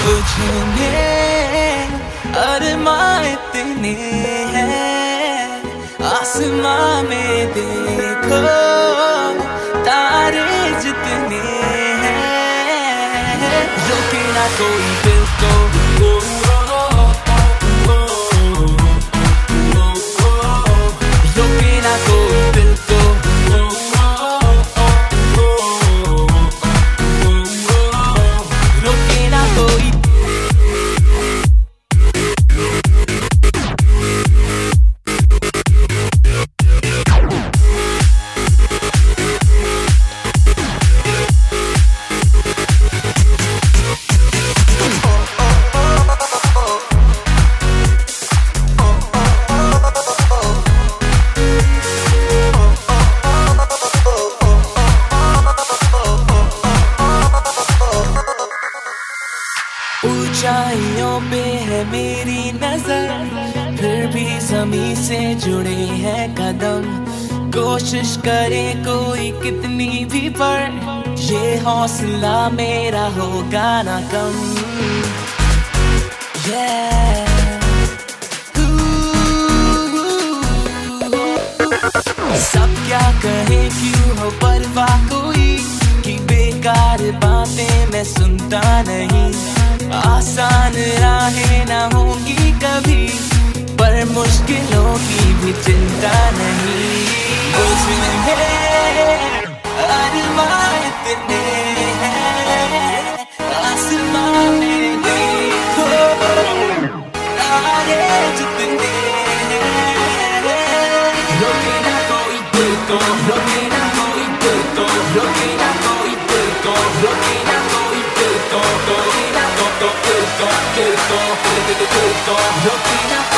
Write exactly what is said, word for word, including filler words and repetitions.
तुझ में अरमां इतने हैं, आसमां में देखो तारे जितने हैं, रुके ना कोई दिल को। रुके ना कोई दिल को। रुके ना कोई। ऊंचाइयों पे है मेरी नजर, फिर भी ज़मीं से जुड़े हैं कदम। कोशिश करे कोई कितनी भी, पर ये हौसला मेरा होगा ना कम। yeah. सब क्या कहे क्यों हो परवाह कोई, कि बेकार बातें मैं सुनता नहीं। आसान राहें ना होंगी कभी, पर मुश्किलों की भी चिंता नहीं। मुझमें अरमां इतने हैं, आसमां में देखो तारे जितने हैं, रुके ना कोई दिल को। रुके ना कोई दिल को। रुके ना कोई दिल को। रुके ना कोई दिल को। रुके ना कोई दिल को। दिल को, दिल को, दिल को, दिल को, रुके ना।